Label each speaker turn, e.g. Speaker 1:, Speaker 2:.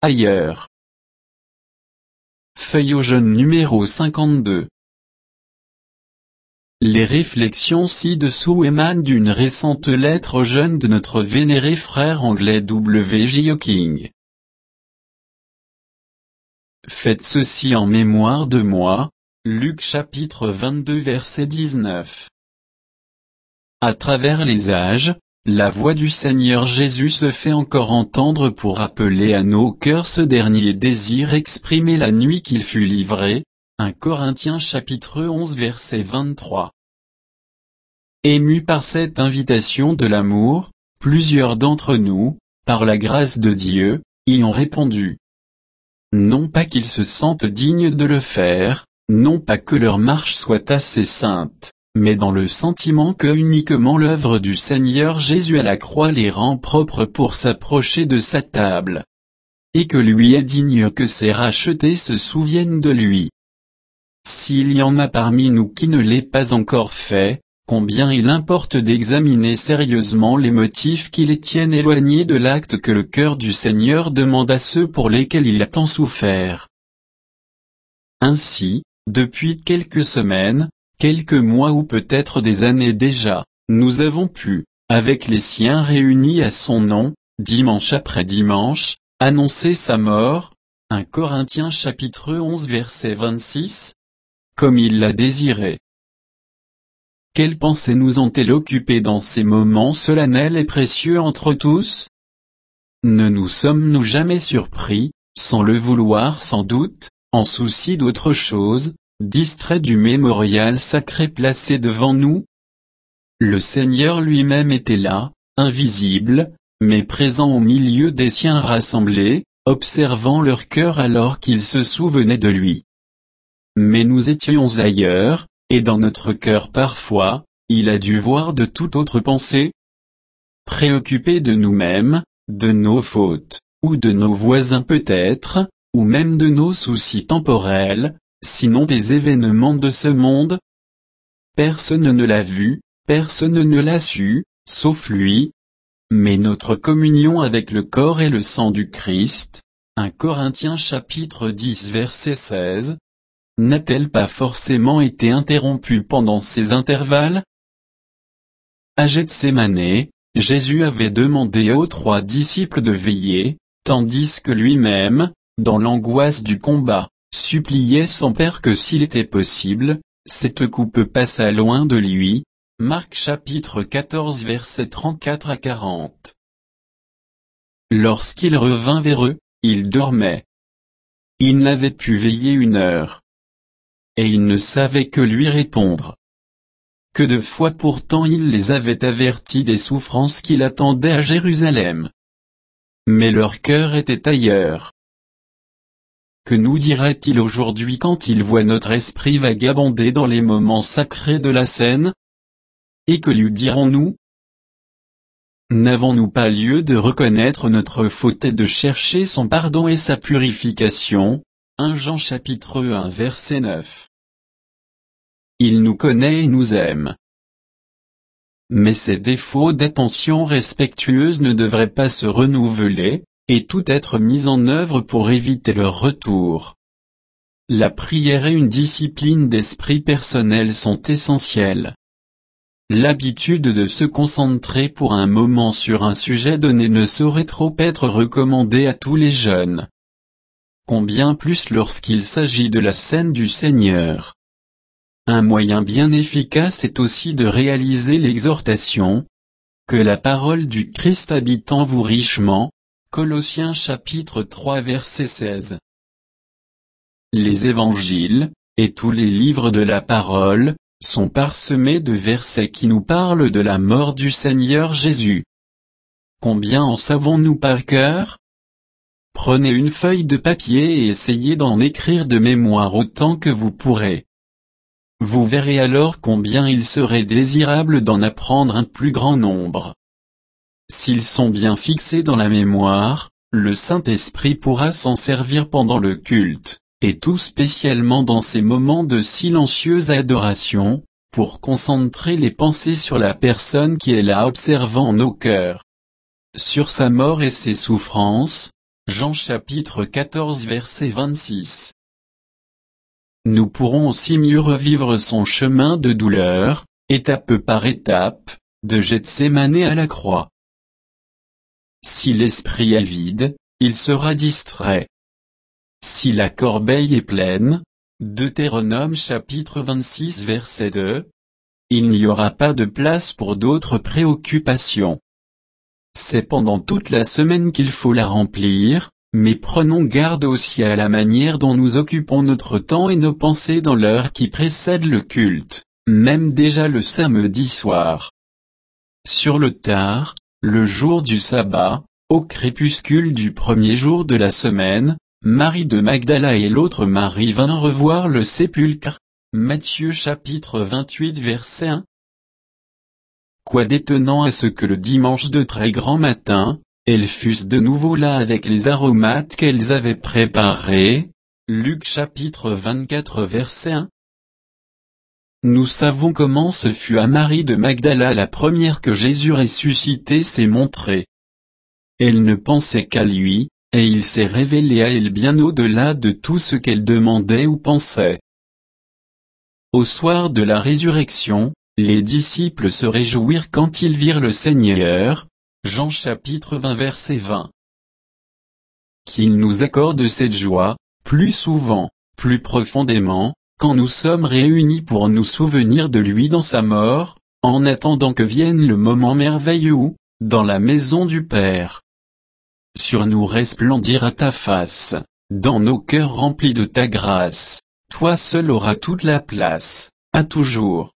Speaker 1: ailleurs. Feuille au jaune numéro 52. Les réflexions ci-dessous émanent d'une récente lettre aux jeunes de notre vénéré frère anglais W.J. Hawking. Faites ceci en mémoire de moi. Luc chapitre 22 verset 19. À travers les âges, la voix du Seigneur Jésus se fait encore entendre pour rappeler à nos cœurs ce dernier désir exprimé la nuit qu'il fut livré. 1 Corinthiens chapitre 11 verset 23. Émus par cette invitation de l'amour, plusieurs d'entre nous, par la grâce de Dieu, y ont répondu. Non pas qu'ils se sentent dignes de le faire, non pas que leur marche soit assez sainte, mais dans le sentiment que uniquement l'œuvre du Seigneur Jésus à la croix les rend propres pour s'approcher de sa table. Et que lui est digne que ses rachetés se souviennent de lui. S'il y en a parmi nous qui ne l'aient pas encore fait, combien il importe d'examiner sérieusement les motifs qui les tiennent éloignés de l'acte que le cœur du Seigneur demande à ceux pour lesquels il a tant souffert. Ainsi, depuis quelques semaines, quelques mois ou peut-être des années déjà, nous avons pu, avec les siens réunis à son nom, dimanche après dimanche, annoncer sa mort. 1 Corinthiens chapitre 11 verset 26. Comme il l'a désiré. Quelles pensées nous ont-elles occupées dans ces moments solennels et précieux entre tous? Ne nous sommes-nous jamais surpris, sans le vouloir sans doute, en souci d'autre chose, distraits du mémorial sacré placé devant nous? Le Seigneur lui-même était là, invisible, mais présent au milieu des siens rassemblés, observant leur cœur alors qu'ils se souvenaient de lui. Mais nous étions ailleurs, et dans notre cœur parfois, il a dû voir de toute autre pensée. Préoccupés de nous-mêmes, de nos fautes, ou de nos voisins peut-être, ou même de nos soucis temporels, sinon des événements de ce monde. Personne ne l'a vu, personne ne l'a su, sauf lui. Mais notre communion avec le corps et le sang du Christ, 1 Corinthiens chapitre 10 verset 16, n'a-t-elle pas forcément été interrompue pendant ces intervalles? À Gethsémanée, Jésus avait demandé aux 3 disciples de veiller, tandis que lui-même, dans l'angoisse du combat, suppliait son Père que s'il était possible, cette coupe passât loin de lui. Marc chapitre 14 versets 34 à 40. Lorsqu'il revint vers eux, ils dormaient. Il n'avait pu veiller 1 heure. Et ils ne savaient que lui répondre. Que de fois pourtant il les avait avertis des souffrances qui l'attendaient à Jérusalem. Mais leur cœur était ailleurs. Que nous dirait-il aujourd'hui quand il voit notre esprit vagabonder dans les moments sacrés de la scène? Et que lui dirons-nous? N'avons-nous pas lieu de reconnaître notre faute et de chercher son pardon et sa purification? 1 Jean chapitre 1 verset 9. Il nous connaît et nous aime. Mais ces défauts d'attention respectueuse ne devraient pas se renouveler, et tout être mis en œuvre pour éviter leur retour. La prière et une discipline d'esprit personnel sont essentielles. L'habitude de se concentrer pour un moment sur un sujet donné ne saurait trop être recommandée à tous les jeunes. Combien plus lorsqu'il s'agit de la scène du Seigneur. Un moyen bien efficace est aussi de réaliser l'exhortation « Que la parole du Christ habite en vous richement » Colossiens chapitre 3 verset 16. Les évangiles, et tous les livres de la parole, sont parsemés de versets qui nous parlent de la mort du Seigneur Jésus. Combien en savons-nous par cœur? Prenez une feuille de papier et essayez d'en écrire de mémoire autant que vous pourrez. Vous verrez alors combien il serait désirable d'en apprendre un plus grand nombre. S'ils sont bien fixés dans la mémoire, le Saint-Esprit pourra s'en servir pendant le culte, et tout spécialement dans ces moments de silencieuse adoration, pour concentrer les pensées sur la personne qui est là observant nos cœurs. Sur sa mort et ses souffrances, Jean chapitre 14 verset 26. Nous pourrons aussi mieux revivre son chemin de douleur, étape par étape, de Gethsémané à la croix. Si l'esprit est vide, il sera distrait. Si la corbeille est pleine, Deutéronome chapitre 26 verset 2, il n'y aura pas de place pour d'autres préoccupations. C'est pendant toute la semaine qu'il faut la remplir, mais prenons garde aussi à la manière dont nous occupons notre temps et nos pensées dans l'heure qui précède le culte, même déjà le samedi soir. Sur le tard, le jour du sabbat, au crépuscule du premier jour de la semaine, Marie de Magdala et l'autre Marie vinrent revoir le sépulcre. Matthieu chapitre 28 verset 1. Quoi d'étonnant à ce que le dimanche de très grand matin, elles fussent de nouveau là avec les aromates qu'elles avaient préparés. Luc chapitre 24 verset 1. Nous savons comment ce fut à Marie de Magdala la première que Jésus ressuscité s'est montré. Elle ne pensait qu'à lui, et il s'est révélé à elle bien au-delà de tout ce qu'elle demandait ou pensait. Au soir de la résurrection, les disciples se réjouirent quand ils virent le Seigneur. Jean chapitre 20 verset 20. Qu'il nous accorde cette joie, plus souvent, plus profondément, quand nous sommes réunis pour nous souvenir de lui dans sa mort, en attendant que vienne le moment merveilleux où, dans la maison du Père, sur nous resplendira ta face, dans nos cœurs remplis de ta grâce, toi seul auras toute la place, à toujours.